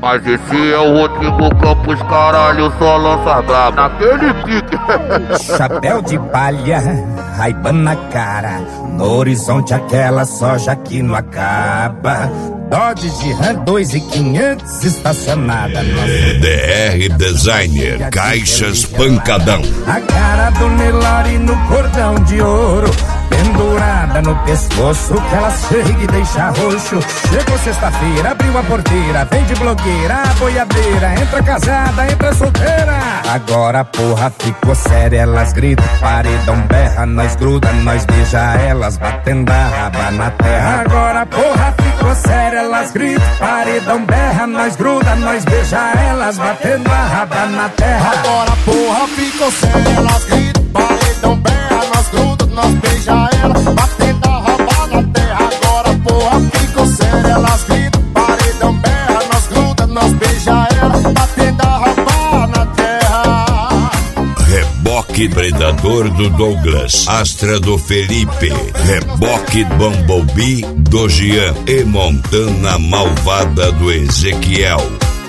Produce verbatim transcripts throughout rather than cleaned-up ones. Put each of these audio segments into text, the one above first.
Mas esse é o Rodrigo Campos, caralho, só lança brabo naquele pique. Chapéu de palha, Ray-Ban na cara, no horizonte aquela soja que não acaba. Dodge de Ram dois mil e quinhentos estacionada. D R Designer, caixas pancadão. A cara do Nelore no cordão de ouro, pendurada no pescoço, que ela chega e deixa roxo. Chegou sexta-feira, abriu a porteira, vem de blogueira, a boiadeira, entra casada, entra solteira. Agora a porra ficou séria, elas gritam, paredão berra, nós gruda, nós beija elas, batendo a raba na terra. Agora a porra ficou séria, elas gritam, paredão berra, nós gruda, nós beija elas, batendo a raba na terra. Agora a porra ficou séria, elas gritam, paredão berra, nós gruda, nós beija elas, batendo a raba na terra. Agora a porra ficou séria, elas gritam, paredão berra, nós gruda, nós beija elas, batendo a raba na terra. Reboque Predador do Douglas, Astra do Felipe, Reboque Bumblebee do Jean e Montana Malvada do Ezequiel.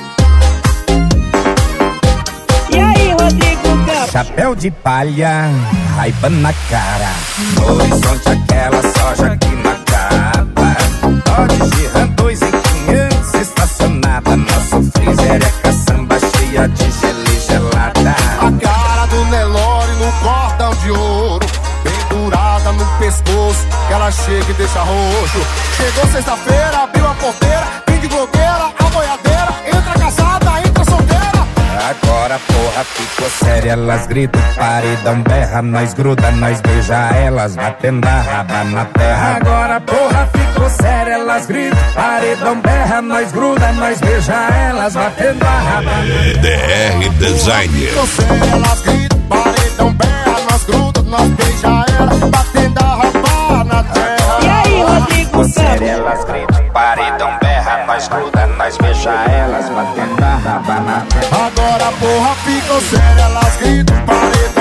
E aí, Rodrigo Campos? Chapéu de palha, Ray-Ban na cara, no horizonte aquela soja que não acaba. Dodge de Ram dois mil e quinhentos estacionada, nosso freezer é caçamba cheia de gelo e gelada. A cara do Nelore no cordão de ouro, pendurada no pescoço, que ela chega e deixa roxo. Chegou sexta-feira, abriu a porteira, vem de blogueira, a boiadeira, entra casada, entra solteira. Agora a porra ficou séria, elas gritam, paredão berra, nós gruda, nós beija elas, batendo a raba na terra. Agora a porra ficou séria, elas gritam, paredão berra, nós gruda, nós beija elas, batendo a raba na terra. D R Designer. Ficou séria, elas gritam, paredão berra, nós gruda, nós beija elas, batendo a raba na terra. E aí, Rodrigo Ficou séria, Campos? elas gritam, paredão berra, nós gruda, nós beija elas, batendo a raba na terra. Agora a porra ficou séria, elas gritam, paredão